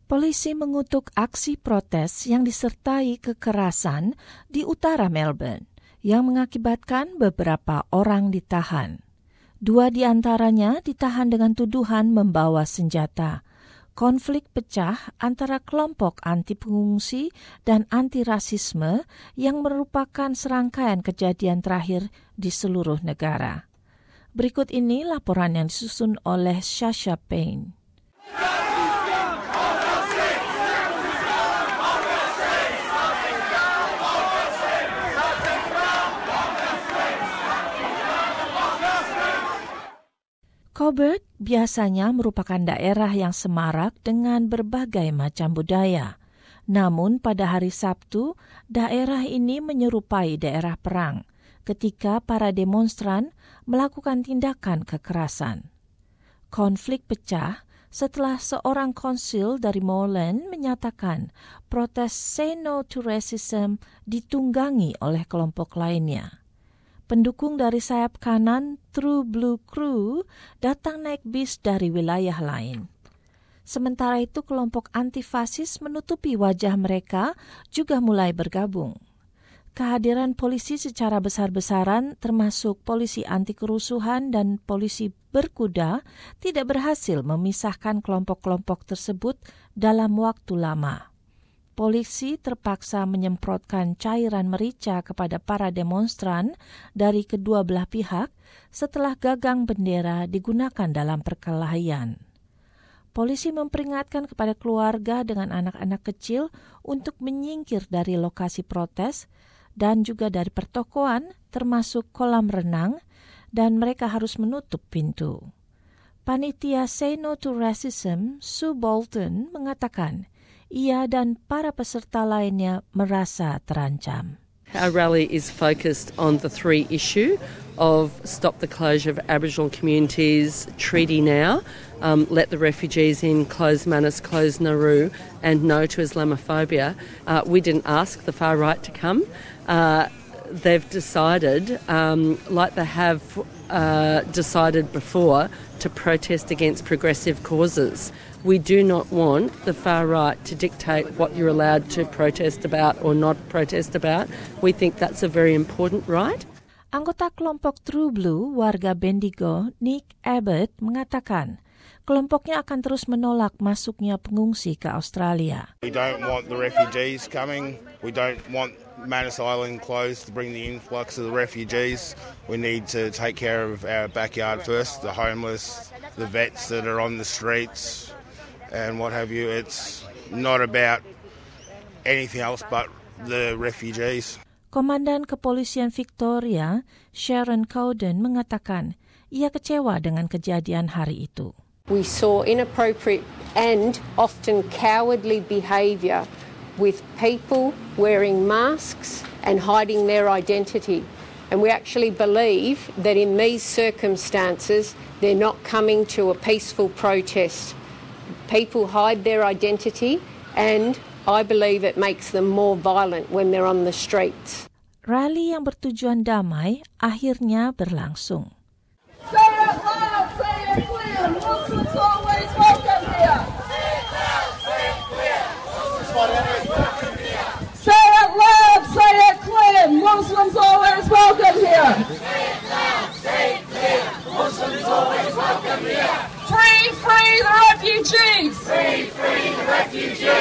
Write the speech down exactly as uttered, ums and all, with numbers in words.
Polisi mengutuk aksi protes yang disertai kekerasan di utara Melbourne yang mengakibatkan beberapa orang ditahan. Dua di antaranya ditahan dengan tuduhan membawa senjata. Konflik pecah antara kelompok anti-pengungsi dan anti-rasisme yang merupakan serangkaian kejadian terakhir di seluruh negara. Berikut ini laporan yang disusun oleh Sasha Payne. Coburg biasanya merupakan daerah yang semarak dengan berbagai macam budaya. Namun pada hari Sabtu, daerah ini menyerupai daerah perang ketika para demonstran melakukan tindakan kekerasan. Konflik pecah setelah seorang konsul dari Moreland menyatakan protes Say No to Racism ditunggangi oleh kelompok lainnya. Pendukung dari sayap kanan True Blue Crew datang naik bis dari wilayah lain. Sementara itu kelompok antifasis menutupi wajah mereka juga mulai bergabung. Kehadiran polisi secara besar-besaran termasuk polisi anti kerusuhan dan polisi berkuda tidak berhasil memisahkan kelompok-kelompok tersebut dalam waktu lama. Polisi terpaksa menyemprotkan cairan merica kepada para demonstran dari kedua belah pihak setelah gagang bendera digunakan dalam perkelahian. Polisi memperingatkan kepada keluarga dengan anak-anak kecil untuk menyingkir dari lokasi protes dan juga dari pertokoan termasuk kolam renang dan mereka harus menutup pintu. Panitia Say No to Racism, Sue Bolton, mengatakan ia dan para peserta lainnya merasa terancam. Our rally is focused on the three issue of stop the closure of Aboriginal communities, treaty now, um, let the refugees in, close Manus, close Nauru, and no to Islamophobia. Uh, we didn't ask the far right to come. Uh, they've decided, um, like they have uh, decided before, to protest against progressive causes. We do not want the far right to dictate what you're allowed to protest about or not protest about. We think that's a very important right. Anggota kelompok True Blue, warga Bendigo, Nick Abbott, mengatakan kelompoknya akan terus menolak masuknya pengungsi ke Australia. We don't want the refugees coming. We don't want Manus Island closed to bring the influx of the refugees. We need to take care of our backyard first, the homeless, the vets that are on the streets and what have you. It's not about anything else but the refugees. Komandan Kepolisian Victoria, Sharon Cowden, mengatakan ia kecewa dengan kejadian hari itu. We saw inappropriate and often cowardly behaviour with people wearing masks and hiding their identity. And we actually believe that in these circumstances they're not coming to a peaceful protest. People hide their identity and I believe it makes them more violent when they're on the streets. Rally yang bertujuan damai akhirnya berlangsung. Say it loud, say it clear, Muslims always welcome here. Say it loud, say it clear, Muslims always welcome here. Say it loud, say it clear, Muslims always welcome here. Say it loud, say it clear, Muslims always welcome here. Free, free the refugees! Free, free the refugees!